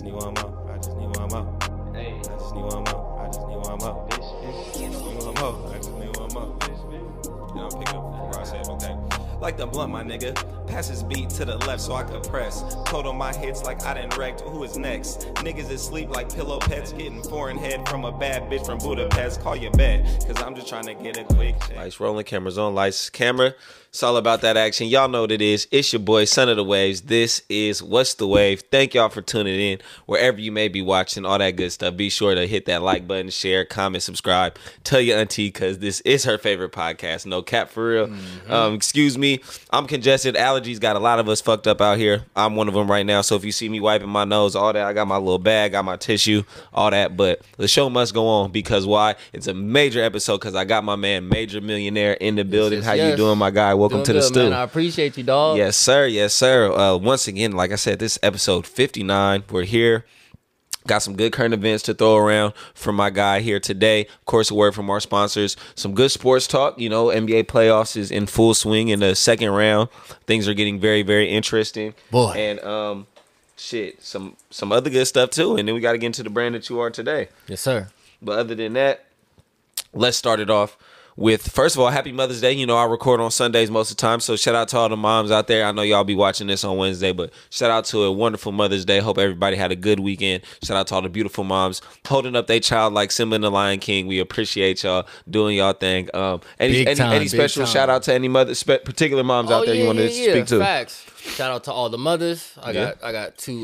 need one more. I just need one more. Hey. I just need one more. I just need one more. I just need one more. I just need one more. You know, pick up where I said, okay. Like the blunt, my nigga. Pass his beat to the left so I could press. Code on my hits like I done wrecked. Who is next? Niggas is sleep like pillow pets. Getting foreign head from a bad bitch from Budapest. Call your bet, cause I'm just trying to get a quick check. Lights rolling, cameras on, lights, camera. It's all about that action. Y'all know what it is. It's your boy, Son of the Waves. This is What's the Wave. Thank y'all for tuning in. Wherever you may be watching, all that good stuff. Be sure to hit that like button, share, comment, subscribe. Tell your auntie, because this is her favorite podcast. No cap for real. Excuse me. I'm congested. Allergies got a lot of us fucked up out here. I'm one of them right now. So if you see me wiping my nose, all that, I got my little bag, got my tissue, all that. But the show must go on because why? It's a major episode because I got my man, Major Millionaire, in the building. How you doing, my guy? Welcome to the stew. Man, I appreciate you, dog. Yes, sir. Yes, sir. Once again, like I said, this is episode 59. We're here. Got some good current events to throw around from my guy here today. Of course, a word from our sponsors. Some good sports talk. You know, NBA playoffs is in full swing in the second round. Things are getting very, very interesting. Boy. And some other good stuff too. And then we got to get into the brand that you are today. Yes, sir. But other than that, let's start it off with, first of all, happy Mother's Day. You know, I record on Sundays most of the time, so shout out to all the moms out there. I know y'all be watching this on Wednesday, but shout out to a wonderful Mother's Day. Hope everybody had a good weekend. Shout out to all the beautiful moms holding up their child like Simba and the Lion King. We appreciate y'all doing y'all thing. Any special shout out to any particular moms out there you want to speak to? Facts. Shout out to all the mothers. I got two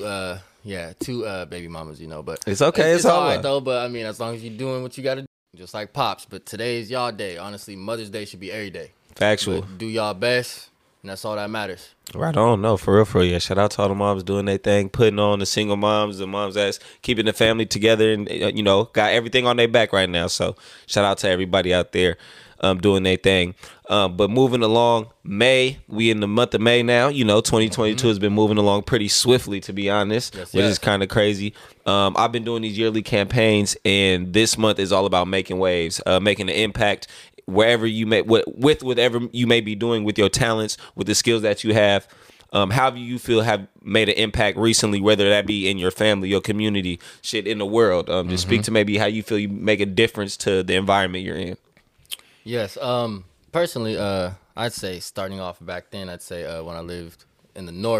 baby mamas, you know, but it's okay. It's all right though. But I mean, as long as you're doing what you got to do. Just like Pops, but today is y'all day. Honestly, Mother's Day should be every day. Factual. But do y'all best, and that's all that matters. Right on. No, for real, yeah. Shout out to all the moms doing their thing, putting on the single moms, the moms that's keeping the family together and, you know, got everything on their back right now. So shout out to everybody out there doing their thing. But moving along, we in the month of May now. You know, 2022 has been moving along pretty swiftly, to be honest, which is kind of crazy. I've been doing these yearly campaigns, and this month is all about making waves, making an impact wherever you may, with whatever you may be doing with your talents, with the skills that you have. How do you feel have made an impact recently, whether that be in your family, your community, shit, in the world? Just speak to maybe how you feel you make a difference to the environment you're in. Yes. Personally, I'd say starting off back then, I'd say when I lived in the North,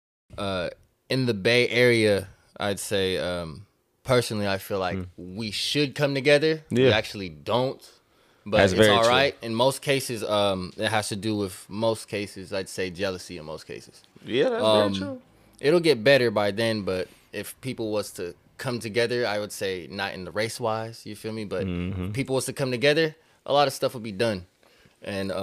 in the Bay Area, I'd say personally, I feel like we should come together. Yeah. We actually don't, but that's it's all right. In most cases, it has to do with I'd say jealousy in most cases. Yeah, that's very true. It'll get better by then, but if people was to come together, I would say not in the race wise, you feel me? But if people was to come together, a lot of stuff would be done. And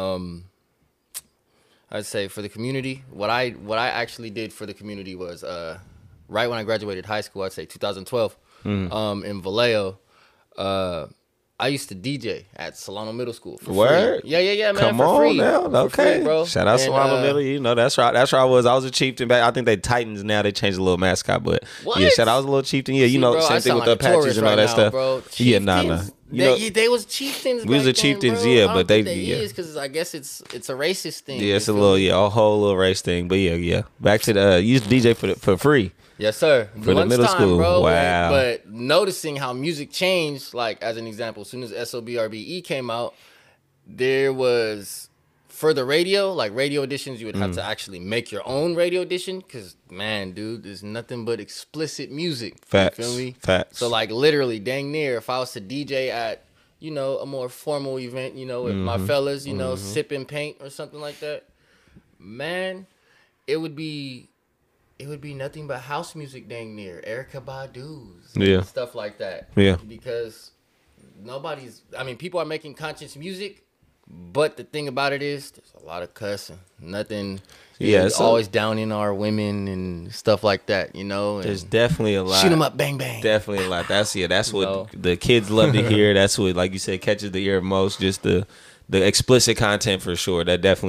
I'd say for the community, what I actually did for the community was right when I graduated high school, I'd say 2012, in Vallejo, I used to DJ at Solano Middle School for Word? free. Yeah, man. Come for on free. now. Okay. Free, bro. Shout out Solano Middle. You know, that's right. That's where I was. I was a chieftain back. I think they Titans now. They changed the little mascot, but yeah, shout out. I was a little chieftain. Yeah, you know, bro, same thing with the Apaches and all that stuff. Bro. Yeah, nah. You know, they was chieftains. We was the chieftains, yeah, but they is because I guess it's a racist thing. Yeah, it's a little a whole little race thing. But yeah. Back to the you used to DJ for free. Yes, sir. For the middle school, bro. Wow. But noticing how music changed, like as an example, as soon as SOBRBE came out, there was for the radio, like radio editions, you would have to actually make your own radio edition because, man, dude, there's nothing but explicit music. Facts. You feel me? Facts. So, like, literally, dang near, if I was to DJ at, you know, a more formal event, you know, with my fellas, you know, sipping paint or something like that, man, it would be nothing but house music, dang near Erykah Badu's, stuff like that. Yeah, because people are making conscious music, but the thing about it is, there's a lot of cussing. Nothing. Yeah, it's always downing our women and stuff like that. You know, and there's definitely a lot. Shoot 'em up, bang bang. Definitely a lot. That's what the kids love to hear. That's what, like you said, catches the ear most. Just the explicit content for sure. That definitely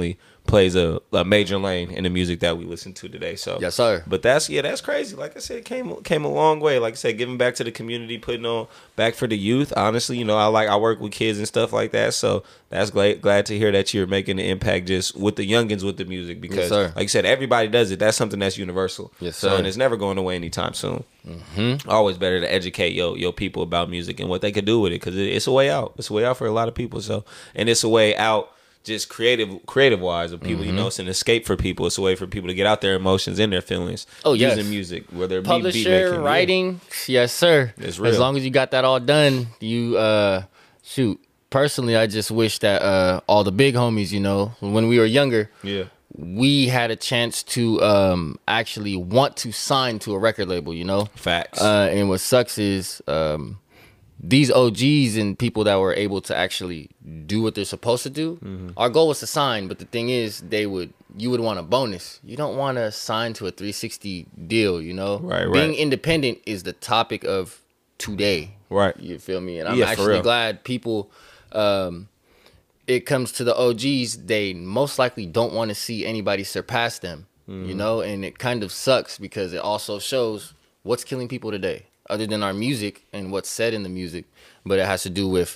plays a major lane in the music that we listen to today. So yes, sir. But that's crazy. Like I said, came a long way. Like I said, giving back to the community, putting on back for the youth. Honestly, you know, I work with kids and stuff like that. So that's glad to hear that you're making an impact just with the youngins with the music, because yes, like you said, everybody does it. That's something that's universal. Yes, sir. So, and it's never going away anytime soon. Always better to educate your people about music and what they could do with it, because it's a way out. It's a way out for a lot of people. So, and it's a way out just creative wise of people. You know, it's an escape for people. It's a way for people to get out their emotions and their feelings. Oh, yes. Using music, whether it be Publisher, beat making, writing, yes, sir. It's real. As long as you got that all done, you shoot. Personally, I just wish that all the big homies, you know, when we were younger, we had a chance to actually want to sign to a record label, you know. Facts. And what sucks is these OGs and people that were able to actually do what they're supposed to do, our goal was to sign, but the thing is, you would want a bonus. You don't want to sign to a 360 deal, you know? Right. Being independent is the topic of today. Right. You feel me? And I'm actually glad people, it comes to the OGs, they most likely don't want to see anybody surpass them, you know? And it kind of sucks because it also shows what's killing people today, other than our music and what's said in the music, but it has to do with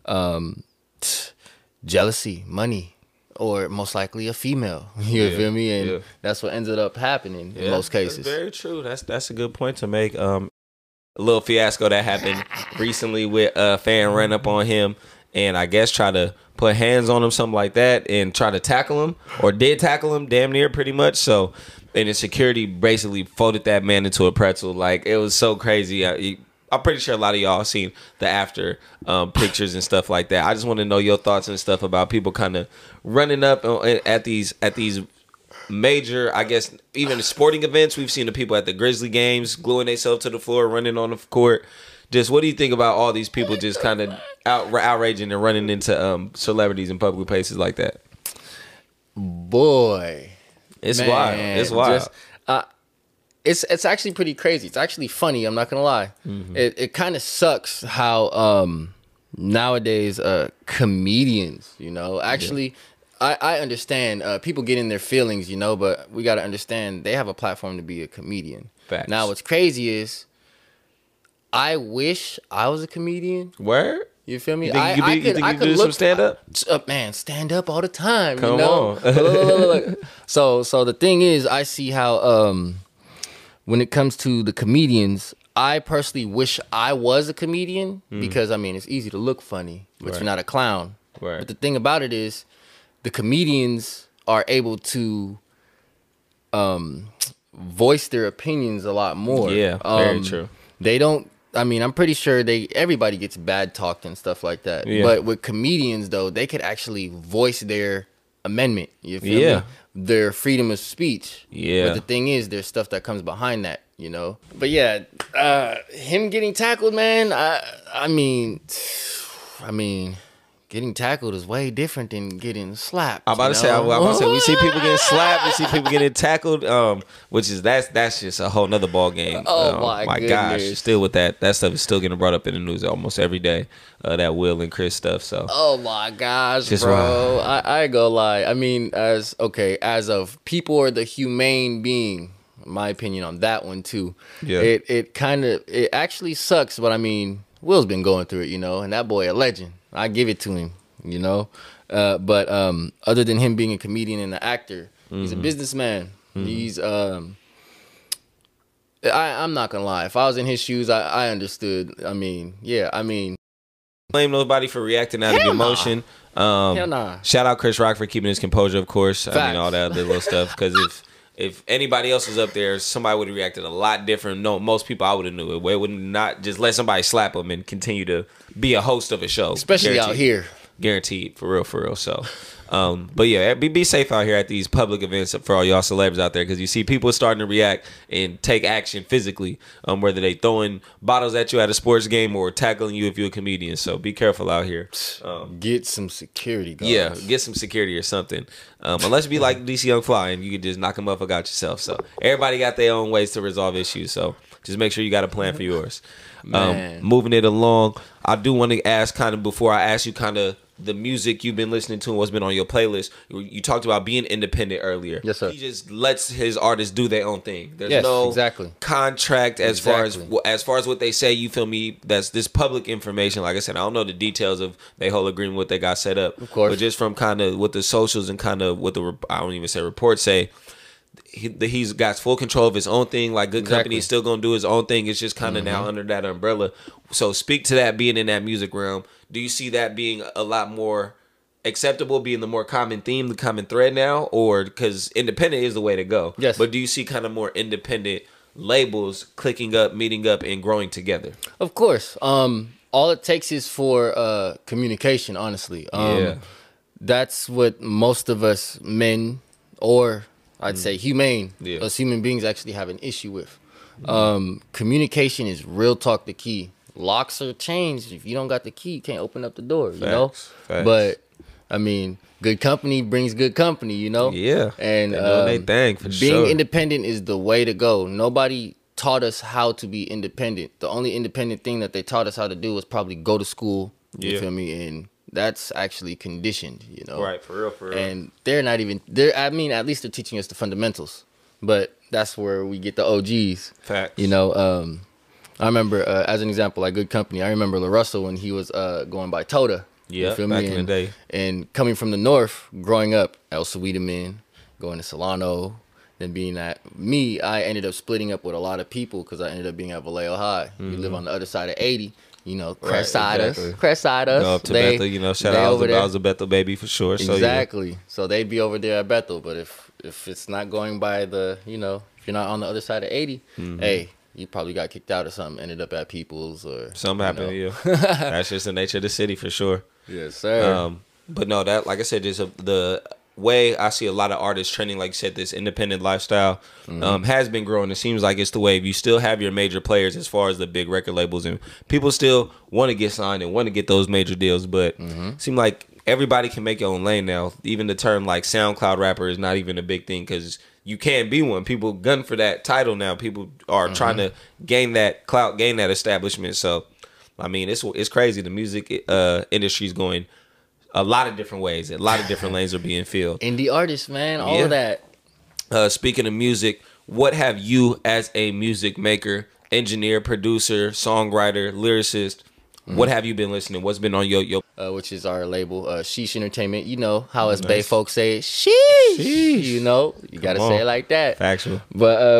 jealousy, money, or most likely a female. You feel me? And that's what ended up happening in most cases. That's very true. That's a good point to make. A little fiasco that happened recently with a fan ran up on him and I guess try to put hands on him, something like that, and try to tackle him, or did tackle him damn near pretty much. So, and the security basically folded that man into a pretzel. Like, it was so crazy. I'm pretty sure a lot of y'all seen the after pictures and stuff like that. I just want to know your thoughts and stuff about people kind of running up at these major, I guess, even sporting events. We've seen the people at the Grizzly games gluing themselves to the floor, running on the court. Just what do you think about all these people just kind of outraging and running into celebrities in public places like that? Boy, it's wild. It's wild. It's actually pretty crazy. It's actually funny. I'm not gonna lie. It kind of sucks how nowadays comedians, you know, actually. I understand people get in their feelings, you know, but we got to understand they have a platform to be a comedian. Facts. Now, what's crazy is I wish I was a comedian. Where? You feel me? You think you could do some stand up? Man, stand up all the time. Come you know? on. So the thing is, I see how when it comes to the comedians, I personally wish I was a comedian because I mean it's easy to look funny, but you're not a clown. Right. But the thing about it is, the comedians are able to voice their opinions a lot more. Yeah, very true. They don't. I mean, I'm pretty sure everybody gets bad talked and stuff like that. Yeah. But with comedians, though, they could actually voice their amendment. You feel me? Their freedom of speech. Yeah. But the thing is, there's stuff that comes behind that, you know? But yeah, him getting tackled, man, I mean, getting tackled is way different than getting slapped. I'm about to say, we see people getting slapped, we see people getting tackled, which is that's just a whole nother ball game. Oh my gosh, goodness. still with that stuff is still getting brought up in the news almost every day. That Will and Chris stuff. So oh my gosh, just bro, I ain't gonna lie. I mean, as of people or the humane being, my opinion on that one too. Yeah, it actually sucks, but I mean, Will's been going through it, you know, and that boy a legend. I give it to him, you know. But other than him being a comedian and an actor, he's a businessman. He's I'm not gonna lie. If I was in his shoes, I understood. I mean, blame nobody for reacting out of emotion. Hell nah. Shout out Chris Rock for keeping his composure, of course. Facts. I mean, all that other little stuff. Because if anybody else was up there, somebody would have reacted a lot different. No, most people I would have knew it. It would not just let somebody slap them and continue to be a host of a show. Especially Guaranteed. out here. Guaranteed, for real. So, but yeah, be safe out here at these public events for all y'all celebs out there, because you see people starting to react and take action physically, whether they throwing bottles at you at a sports game or tackling you if you're a comedian. So be careful out here. Get some security guards. Yeah, get some security or something. Unless you be like DC Young Fly and you can just knock them up out yourself. So everybody got their own ways to resolve issues. So just make sure you got a plan for yours. Moving it along, I do want to ask, kind of before I ask you kind of the music you've been listening to and what's been on your playlist. You talked about being independent earlier. Yes, sir. He just lets his artists do their own thing. There's Yes, no exactly. contract as far as what they say. You feel me? That's this public information. Like I said, I don't know the details of their whole agreement, what they got set up. Of course. But just from kind of what the socials and kind of what I don't even say reports say, he's got full control of his own thing. Like Good Company is still gonna do his own thing. It's just kind of now under that umbrella. So speak to that being in that music realm. Do you see that being a lot more acceptable, being the more common theme, the common thread now, or because independent is the way to go? Yes. But do you see kind of more independent labels clicking up, meeting up, and growing together? Of course. All it takes is for communication. Honestly. That's what most of us men, or I'd say humane, us human beings actually have an issue with. Communication is real talk the key. Locks are changed. If you don't got the key, you can't open up the door, you know? Facts. But, I mean, good company brings good company, you know? Yeah. And they know they thing for being independent is the way to go. Nobody taught us how to be independent. The only independent thing that they taught us how to do was probably go to school, you feel me? And that's actually conditioned, you know? Right, for real. And they're not even, I mean, at least they're teaching us the fundamentals. But that's where we get the OGs. Facts. You know, I remember, as an example, like Good Company, I remember LaRussell when he was going by Toda. Yeah, you feel back me? in the day. And coming from the North, growing up, El Sweetaman, going to Solano, then being at me, I ended up splitting up with a lot of people because I ended up being at Vallejo High. We live on the other side of 80. You know, crest side us. Go up to Bethel, you know, shout out I was a Bethel baby for sure. Exactly. So, so they'd be over there at Bethel. But if it's not going by the, you know, if you're not on the other side of 80, hey, you probably got kicked out or something, ended up at People's or something happened to you. That's just the nature of the city for sure. Yes, sir. But no, that, like I said, just the way I see a lot of artists trending, like you said, this independent lifestyle has been growing. It seems like it's the wave. You still have your major players as far as the big record labels, and people still want to get signed and want to get those major deals, but it seems like everybody can make your own lane now. Even the term like SoundCloud rapper is not even a big thing because you can't be one. People gun for that title now. People are trying to gain that clout, gain that establishment. So, I mean, it's crazy. The music industry is going a lot of different ways. A lot of different lanes are being filled. Indie artists, man, all of that. Speaking of music, what have you as a music maker, engineer, producer, songwriter, lyricist, what have you been listening? What's been on your which is our label, Sheesh Entertainment. You know how us Bay folks say it, sheesh. You know, you got to say it like that. Factual. But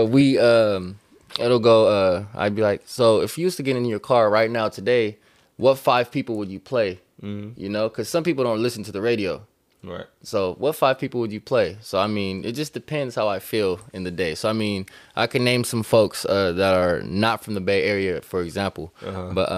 it'll go, I'd be like, so if you used to get in your car right now today, what 5 people would you play? You know, because some people don't listen to the radio. Right. So what 5 people would you play? So, I mean, it just depends how I feel in the day. So, I mean, I can name some folks that are not from the Bay Area, for example. But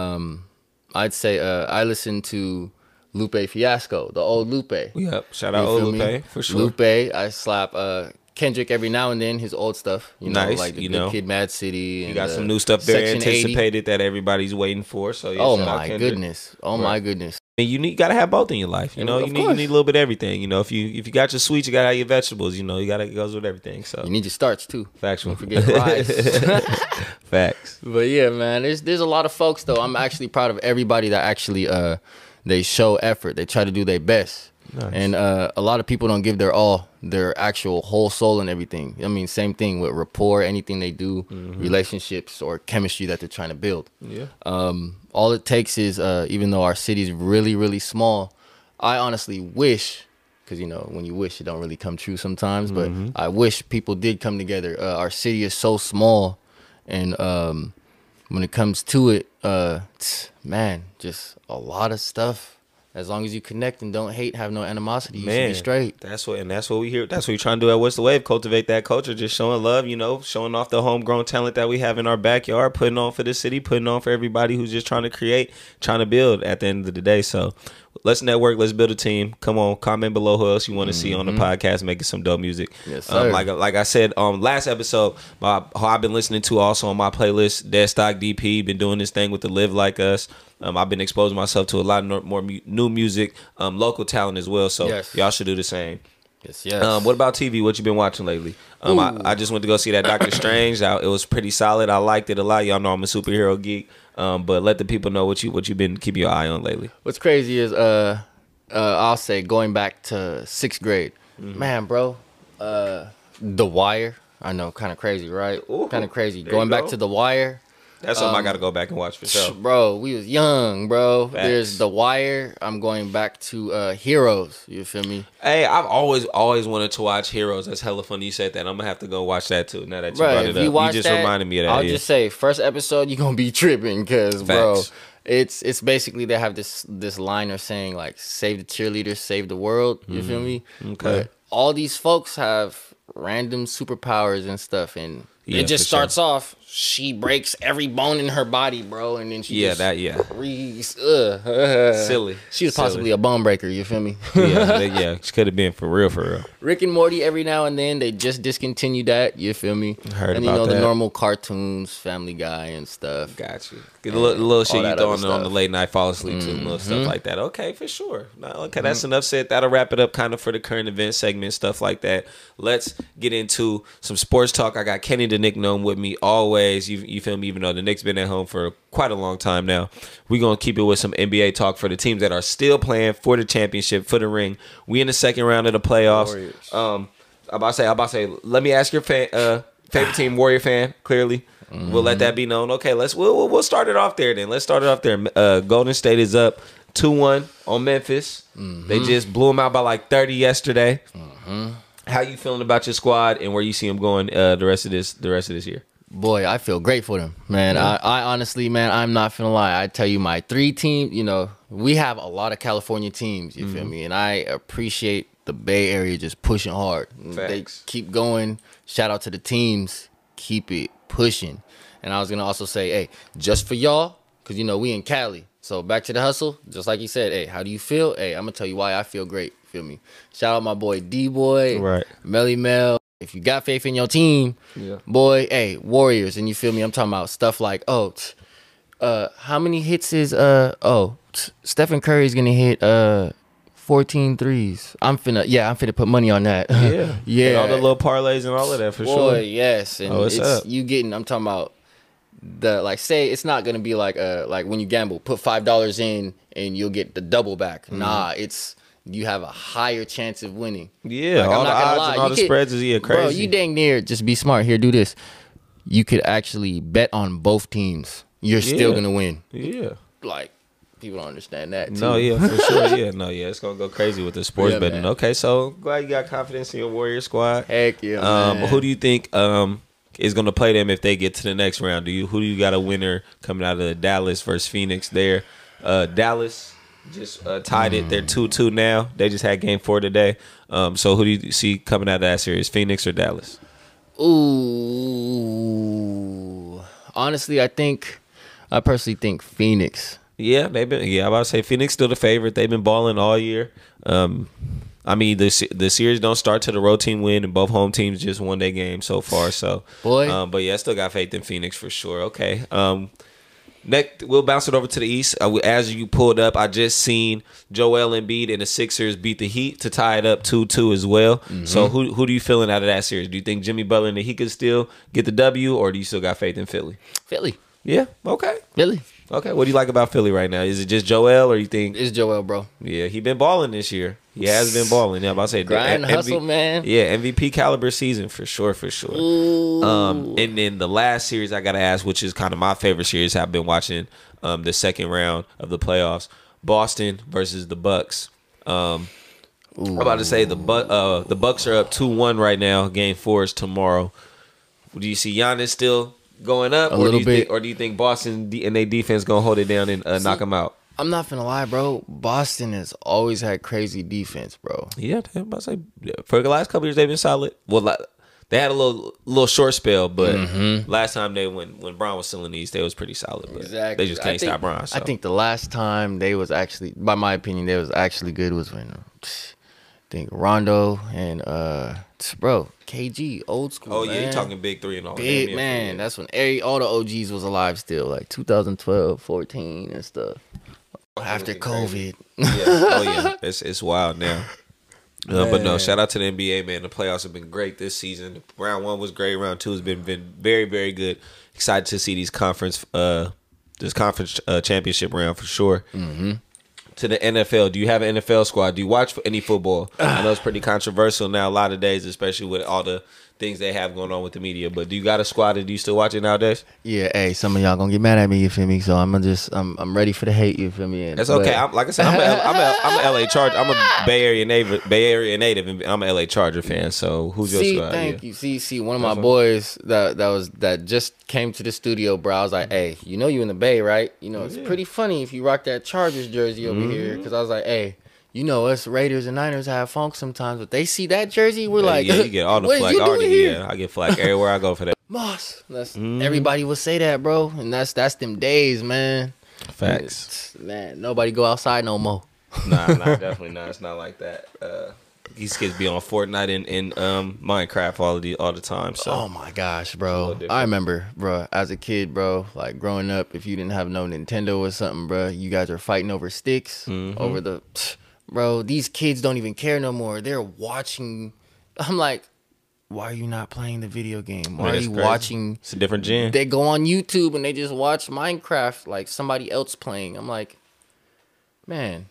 I'd say I listen to Lupe Fiasco, the old Lupe. Yep. Shout out old Lupe, for sure. Lupe, I slap Kendrick every now and then, his old stuff. You know, like the Good Kid, Mad City. You got some new stuff there anticipated that everybody's waiting for. So yeah, oh my goodness. My goodness. You gotta have both in your life. You know, you need a little bit of everything. You know, if you got your sweets, you gotta have your vegetables. You know, it goes with everything. So you need your starch too. Factual. Don't forget rice. Facts. But yeah, man, there's a lot of folks though. I'm actually proud of everybody that actually they show effort. They try to do their best. Nice. And a lot of people don't give their all, their actual whole soul and everything. I mean, same thing with rapport, anything they do, relationships or chemistry that they're trying to build. Yeah. All it takes is, even though our city is really, really small, I honestly wish, because, you know, when you wish, it don't really come true sometimes, but I wish people did come together. Our city is so small, and when it comes to it, man, just a lot of stuff. As long as you connect and don't hate, have no animosity, you should be straight. That's what we hear. That's what we're trying to do at What's the Wave. Cultivate that culture, just showing love, you know, showing off the homegrown talent that we have in our backyard, putting on for the city, putting on for everybody who's just trying to create, trying to build at the end of the day. So let's network, let's build a team. Come on, comment below who else you want to see on the podcast, making some dope music. Yes, sir. Like I said, last episode, how I've been listening to also on my playlist, Dead Stock DP, been doing this thing with the Live Like Us. I've been exposing myself to a lot more new music, local talent as well. So y'all should do the same. Yes, yes. What about TV? What you been watching lately? I just went to go see that Doctor Strange. It was pretty solid. I liked it a lot. Y'all know I'm a superhero geek. But let the people know what you've been keeping your eye on lately. What's crazy is I'll say going back to 6th grade. Man, bro, The Wire. I know, kind of crazy, right? Kind of crazy. there Going you back go. to The Wire. That's something I got to go back and watch for sure. Bro, we was young, bro. Facts. There's The Wire. I'm going back to Heroes. You feel me? Hey, I've always wanted to watch Heroes. That's hella funny you said that. I'm gonna have to go watch that too. Now that you Bro, brought if it you up, watch you just that, reminded me of that. I'll yeah. just say, first episode, you're gonna be tripping, cause bro, Facts. it's basically they have this liner saying like, "Save the cheerleaders, save the world." You feel me? Okay. But all these folks have random superpowers and stuff, and Yeah, it just for sure. starts off. She breaks every bone in her body, bro, and then she Yeah, just that yeah. silly. She was possibly a bone breaker. You feel me? Yeah, she could have been for real. Rick and Morty every now and then they just discontinued that. You feel me? Heard and you about know the that. normal cartoons, Family Guy and stuff. Got you. Get a little shit all you that throwing other on the stuff. late night fall asleep to, little stuff like that. Okay, for sure. No, okay, that's enough said. That'll wrap it up kind of for the current event segment, stuff like that. Let's get into some sports talk. I got Kenny the Nick Gnome with me always. You feel me? Even though the Knicks been at home for quite a long time now, we're gonna keep it with some NBA talk for the teams that are still playing for the championship, for the ring. We in the second round of the playoffs. Warriors. I'm about to say. Let me ask your favorite team, Warrior fan. Clearly, we'll let that be known. Okay, we'll start it off there then. Let's start it off there. Golden State is up 2-1 on Memphis. They just blew them out by like 30 yesterday. How you feeling about your squad and where you see them going the rest of this year? Boy, I feel great for them, man. I honestly, man, I'm not finna lie. I tell you, my 3 teams, you know, we have a lot of California teams, you feel me? And I appreciate the Bay Area just pushing hard. Facts. They keep going. Shout out to the teams. Keep it pushing. And I was gonna also say, hey, just for y'all, because, you know, we in Cali. So back to the hustle, just like you said, hey, how do you feel? Hey, I'm gonna tell you why I feel great, feel me? Shout out my boy D-Boy, Right. Melly Mel. If you got faith in your team, boy, hey, Warriors, and you feel me? I'm talking about stuff like, how many hits is Stephen Curry's gonna hit 14 threes. I'm finna put money on that. Yeah. Yeah. And all the little parlays and all of that for Boy, sure. yes. And what's up? you getting, I'm talking about the, like, say it's not gonna be like when you gamble, put $5 in and you'll get the double back. Nah, it's you have a higher chance of winning. Yeah, Like, all the odds and all the spreads is crazy. Bro, you dang near, just be smart. Here, do this. You could actually bet on both teams. You're still gonna win. Yeah. Like, people don't understand that too. No, yeah, for sure. Yeah, no, yeah, it's gonna go crazy with the sports Yeah, betting. man. Okay, so glad you got confidence in your Warrior squad. Heck yeah, man. Who do you think is gonna play them if they get to the next round? Who do you got a winner coming out of Dallas versus Phoenix there? Dallas just tied it. They're 2-2 now. They just had game 4 today. So who do you see coming out of that series, Phoenix or Dallas? Ooh. Honestly, I personally think Phoenix. Yeah, I'm about to say Phoenix still the favorite. They've been balling all year. I mean, the series don't start till the road team win, and both home teams just won their game so far. So, Boy. but yeah, I still got faith in Phoenix for sure. Okay. Next, we'll bounce it over to the East. As you pulled up, I just seen Joel Embiid and the Sixers beat the Heat to tie it up 2-2 as well. So who do you feeling out of that series? Do you think Jimmy Butler and the Heat could still get the W, or do you still got faith in Philly? Philly. Yeah. Okay. Philly. Okay. What do you like about Philly right now? Is it just Joel, or you think? It's Joel, bro. Yeah, he been balling this year. He has been balling. Yeah, I'm about to say Grind, hustle, man. Yeah, MVP caliber season for sure. Ooh. And then the last series I gotta ask, which is kind of my favorite series, I've been watching the second round of the playoffs, Boston versus the Bucks. I'm about to say the Bucks are up 2-1 right now. Game 4 is tomorrow. Do you see Giannis still going up, or do you think Boston and their defense gonna hold it down and knock them out? I'm not finna lie, bro. Boston has always had crazy defense, bro. Yeah, I'm about to say for the last couple years they've been solid. Well, they had a little short spell, but last time when Bron was still in the East, they was pretty solid. But Exactly. they just can't stop Bron. So. I think the last time they was actually, by my opinion, they was actually good was when I think Rondo and KG, old school. Oh yeah, man. you talking big 3 and all. Big man. That's when all the OGs was alive still, like 2012, 14 and stuff. After COVID. Yeah, it's wild now. But no, shout out to the NBA, man. The playoffs have been great this season. Round 1 was great. Round 2 has been very, very good. Excited to see these conference championship round for sure. to the NFL? Do you have an NFL squad? Do you watch any football? I know it's pretty controversial now a lot of days, especially with all the things they have going on with the media. But do you got a squad and do you still watch it nowadays? Yeah, hey, some of y'all gonna get mad at me, you feel me? So I'm ready for the hate, you feel me? That's okay. Like I said, I'm a LA Charger. I'm a Bay Area native, and I'm a LA Charger fan. So who's your squad? Thank you. See, one of my boys that just came to the studio, bro. I was like, hey, you know you in the Bay, right? You know it's pretty funny if you rock that Chargers jersey over here, because I was like, hey. You know, us Raiders and Niners have funk sometimes, but they see that jersey, we're like, yeah, you get all the flack already. Yeah, I get flack everywhere I go for that. Moss, everybody will say that, bro, and that's them days, man. Facts, man. Nobody go outside no more. Nah, definitely not. It's not like that. These kids be on Fortnite and Minecraft all the time. So. Oh my gosh, bro! I remember, bro, as a kid, bro, like growing up, if you didn't have no Nintendo or something, bro, you guys are fighting over sticks, over the. Bro, these kids don't even care no more. They're watching. I'm like, why are you not playing the video game? Why are you watching? It's a different gen. They go on YouTube and they just watch Minecraft like somebody else playing. I'm like, man.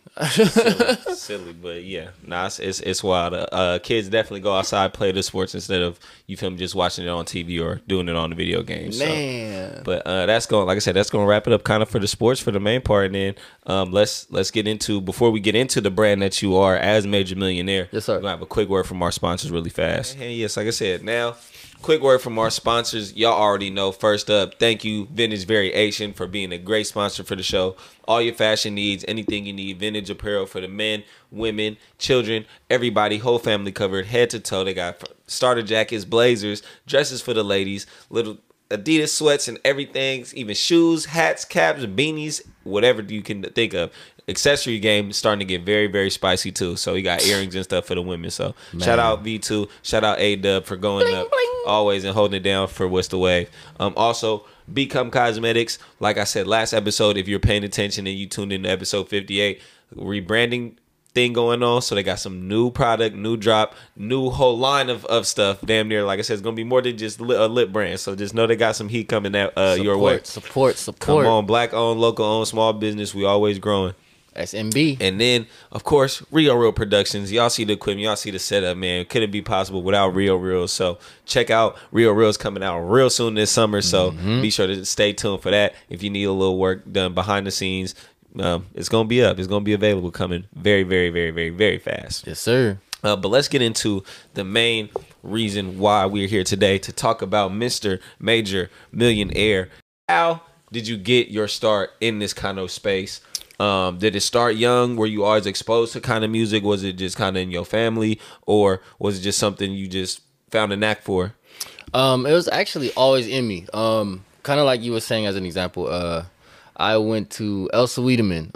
silly, but yeah, nah, it's wild. Kids definitely go outside, play the sports instead of you feel me just watching it on TV or doing it on the video games. Man, so, but that's going, like I said, that's going to wrap it up kind of for the sports for the main part. And then let's get into, before we get into the brand that you are as Major Millionaire. Yes, sir. We're gonna have a quick word from our sponsors really fast. And yes, like I said, now. Quick word from our sponsors. Y'all already know. First up, thank you, Vintage Variation, for being a great sponsor for the show. All your fashion needs, anything you need, vintage apparel for the men, women, children, everybody, whole family covered, head to toe. They got starter jackets, blazers, dresses for the ladies, little Adidas sweats and everything, even shoes, hats, caps, beanies, whatever you can think of. Accessory game is starting to get very, very spicy too. So you got earrings and stuff for the women. So shout out V2, shout out A-Dub for going bling, up bling. Always and holding it down for What's the Wave. Also, Become Cosmetics. Like I said last episode, if you're paying attention and you tuned in to episode 58, rebranding thing going on. So they got some new product, new drop, new whole line of stuff. Damn near, like I said, it's gonna be more than just a lip brand. So just know they got some heat coming at your way. Support. Come on, black owned, local owned, small business. We always growing. SMB. And then, of course, Real Productions. Y'all see the equipment. Y'all see the setup, man. Couldn't be possible without Real. So check out Real's coming out real soon this summer. So be sure to stay tuned for that. If you need a little work done behind the scenes, it's going to be up. It's going to be available coming very, very, very, very, very fast. Yes, sir. But let's get into the main reason why we're here today to talk about Mr. Major Millionaire. How did you get your start in this kind of space? Did it start young? Were you always exposed to kind of music? Was it just kind of in your family, or was it just something you just found a knack for? It was actually always in me. Kind of like you were saying as an example. I went to Elsa Wiedemann.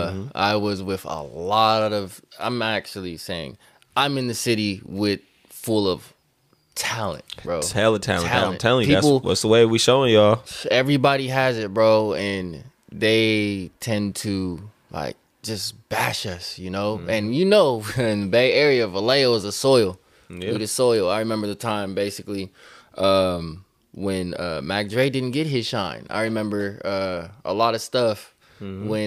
I was with a lot of. I'm actually saying I'm in the city full of talent, bro. Hella talent. I'm telling you, that's the way we showing y'all. Everybody has it, bro, and they tend to like just bash us, you know. And you know, in the Bay Area, Vallejo is a soil. It is soil. I remember the time basically when Mac Dre didn't get his shine. I remember a lot of stuff when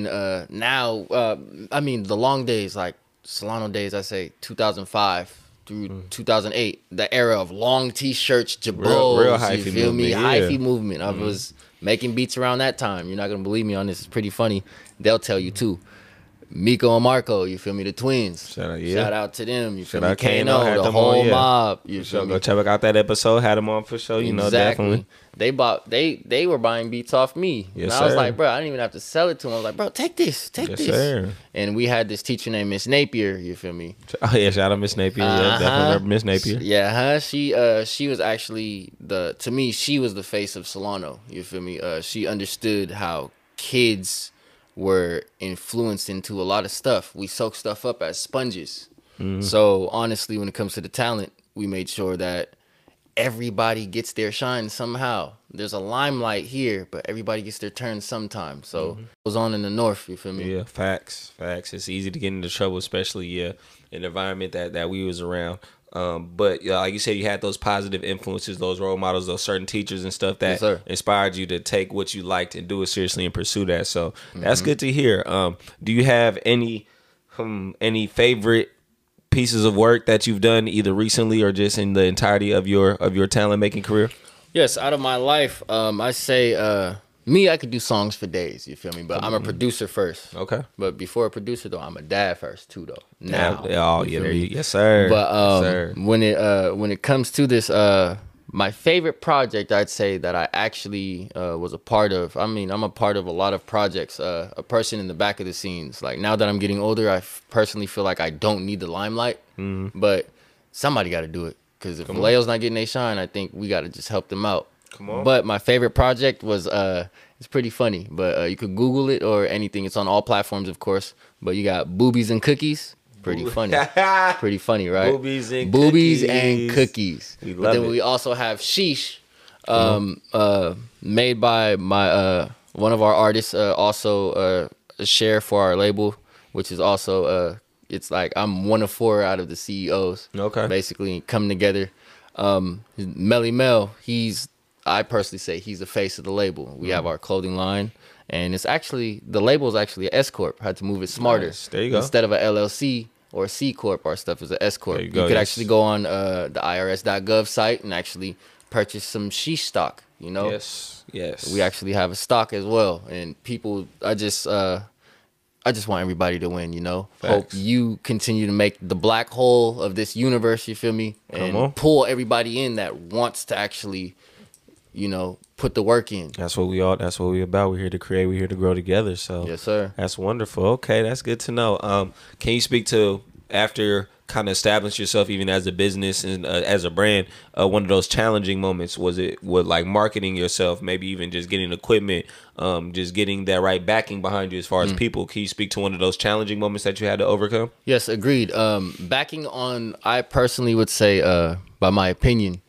I mean the long days, like Solano days, I say 2005 through 2008, the era of long t-shirts, Jabos, real hyphy, you feel me? Yeah. Hyphy movement. I was making beats around that time. You're not gonna believe me on this. It's pretty funny. They'll tell you too. Miko and Marco, you feel me? The twins. Shout out to them. You feel me? Kano, the whole mob. You feel me? Go check out that episode. Had them on for sure. You know, definitely. They were buying beats off me. Yes, and I was like, bro, I didn't even have to sell it to them. I was like, bro, take this. Sir. And we had this teacher named Miss Napier. You feel me? Oh yeah, shout out Miss Napier. Yeah, definitely remember Miss Napier. Yeah, she was actually to me, she was the face of Solano. You feel me? She understood how kids were influenced into a lot of stuff. We soak stuff up as sponges. So honestly, when it comes to the talent, we made sure that everybody gets their shine somehow. There's a limelight here, but everybody gets their turn sometime. So it goes on in the north, you feel me? Yeah, facts. It's easy to get into trouble, especially in the environment that we was around. But like you said, you had those positive influences, those role models, those certain teachers and stuff that inspired you to take what you liked and do it seriously and pursue that. So that's good to hear. Do you have any favorite pieces of work that you've done either recently or just in the entirety of your talent making career? Yes, out of my life, I say I could do songs for days, you feel me? But I'm a producer first. Okay. But before a producer though, I'm a dad first too though. Now. Yes sir. But yes, sir. when it comes to this, my favorite project, I'd say that I actually was a part of. I mean, I'm a part of a lot of projects. A person in the back of the scenes. Like now that I'm getting older, I personally feel like I don't need the limelight, but somebody got to do it. Because if Valeo's not getting they shine, I think we got to just help them out. Come on. But my favorite project was it's pretty funny, but you could Google it or anything. It's on all platforms, of course. But you got Boobies and Cookies. Pretty funny. Pretty funny, right? Boobies and Cookies. We love but then it. we also have Sheesh, made by my one of our artists, also a share for our label, which is also it's like I'm one of 4 out of the CEOs. Okay. Basically coming together. Melly Mel, I personally say he's the face of the label. We have our clothing line, and it's actually, the label is actually an S Corp. Had to move it smarter. Nice. There you go. Instead of a LLC or a C Corp, our stuff is an S Corp. You could actually go on the IRS.gov site and actually purchase some Sheesh stock, you know? Yes. We actually have a stock as well. And people, I just want everybody to win, you know? Facts. Hope you continue to make the black hole of this universe, you feel me? And pull everybody in that wants to actually, you know, put the work in. That's what we about. We're here to create, we're here to grow together. So yes, sir. That's wonderful. Okay, that's good to know. Can you speak to, after kind of establish yourself even as a business and as a brand, one of those challenging moments? Was it like marketing yourself, maybe even just getting equipment, just getting that right backing behind you as far as people? Can you speak to one of those challenging moments that you had to overcome? Yes, agreed. Backing on, I personally would say, by my opinion,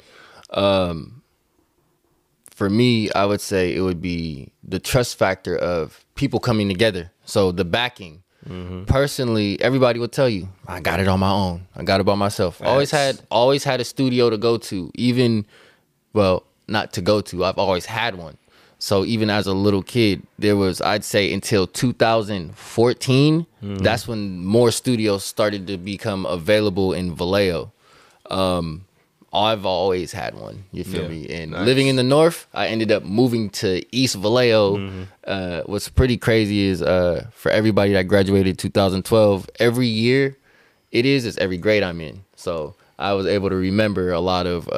for me, I would say it would be the trust factor of people coming together. So the backing. Personally, everybody will tell you, I got it on my own. I got it by myself. Always had a studio to go to. Even, well, not to go to. I've always had one. So even as a little kid, there was, I'd say until 2014, that's when more studios started to become available in Vallejo. I've always had one, you feel me? And living in the north, I ended up moving to East Vallejo. What's pretty crazy is for everybody that graduated 2012, every year it's every grade I'm in. So I was able to remember a lot of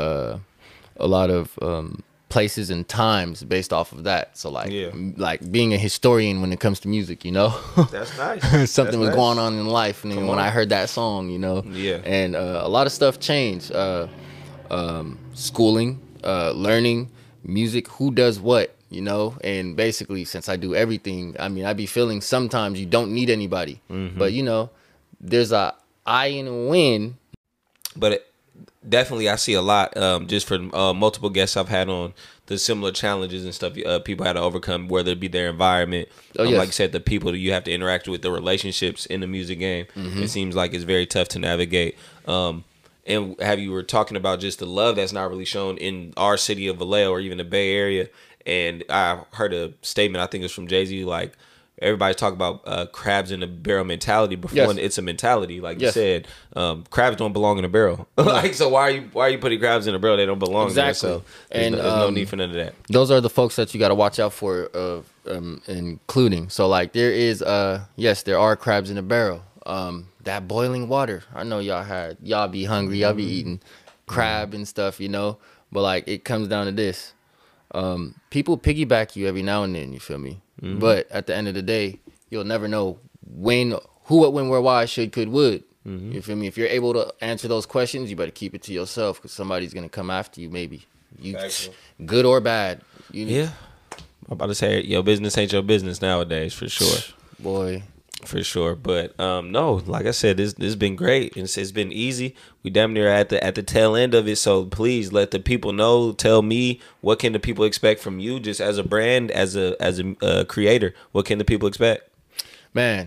places and times based off of that. So like being a historian when it comes to music, you know? That's nice. Something was going on in life, and when I heard that song, you know? And a lot of stuff changed. Schooling, learning, music, who does what, you know? And basically, since I do everything, I mean, I be feeling sometimes you don't need anybody. But, you know, there's a I and a win. But definitely, I see a lot, just for multiple guests I've had on, the similar challenges and stuff people had to overcome, whether it be their environment, like you said, the people that you have to interact with, the relationships in the music game. It seems like it's very tough to navigate. And you were talking about just the love that's not really shown in our city of Vallejo or even the Bay Area. And I heard a statement, I think it's from Jay-Z, like, everybody's talking about crabs in a barrel mentality. Before it's a mentality, like you said. Crabs don't belong in a barrel. Like, so why are you putting crabs in a barrel? They don't belong there. So there's no need for none of that. Those are the folks that you got to watch out for, including. So like there is, yes, there are crabs in a barrel. That boiling water. I know y'all be hungry. Y'all be eating crab and stuff, you know. But like it comes down to this. People piggyback you every now and then, you feel me? But at the end of the day, you'll never know when, who, what, when, where, why, should, could, would. You feel me? If you're able to answer those questions, you better keep it to yourself, because somebody's going to come after you, maybe. Good or bad. I'm about to say, your business ain't your business nowadays, for sure. Boy. For sure. But no, like I said, this has been great. It's been easy. We damn near at the tail end of it. So please let the people know. Tell me, what can the people expect from you, just as a brand, as a creator? What can the people expect? Man,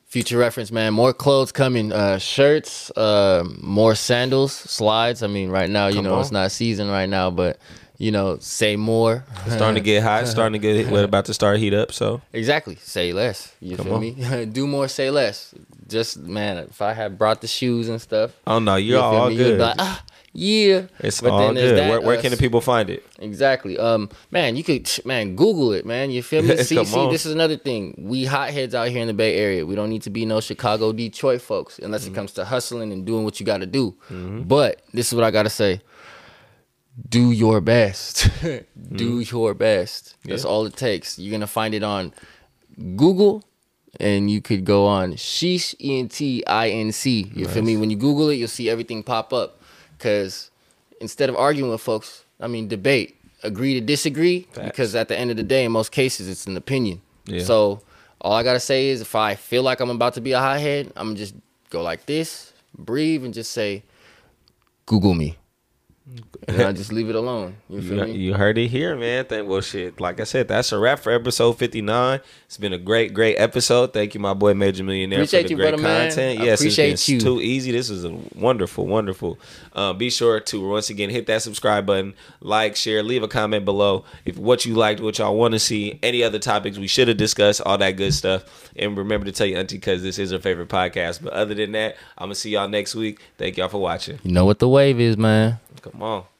Future reference, man. More clothes coming. Shirts, more sandals, slides. I mean, right now, you know, it's not season right now, but, you know, say more. It's starting to get hot. Starting to get we're about to start heat up. So exactly, say less. You feel me? Do more, say less. Just, man, if I had brought the shoes and stuff. Oh no, you're all good. You'd be like, yeah, it's but all good. Where can the people find it? Exactly. Man, you could Google it, man. You feel me? See, this is another thing. We hotheads out here in the Bay Area. We don't need to be no Chicago, Detroit folks unless it comes to hustling and doing what you got to do. But this is what I got to say. Do your best. Do your best. That's all it takes. You're gonna find it on Google. And you could go on Sheesh, ENTINC. You feel me? When you Google it, you'll see everything pop up. Because instead of arguing with folks, I mean, debate, agree to disagree. Facts. Because at the end of the day, in most cases, it's an opinion. Yeah. So all I got to say is if I feel like I'm about to be a hothead, I'm going to just go like this, breathe, and just say, Google me. And I just leave it alone. You feel me? You heard it here, man. Well, shit. Like I said, that's a wrap for episode 59. It's been a great, great episode. Thank you, my boy Major Millionaire, appreciate for the you, great brother, content. Man. Yes, it's been too easy. This is a wonderful, wonderful. Be sure to once again hit that subscribe button, like, share, leave a comment below if what you liked, what y'all want to see, any other topics we should have discussed, all that good stuff. And remember to tell your auntie because this is her favorite podcast. But other than that, I'm gonna see y'all next week. Thank y'all for watching. You know what the wave is, man. Come on.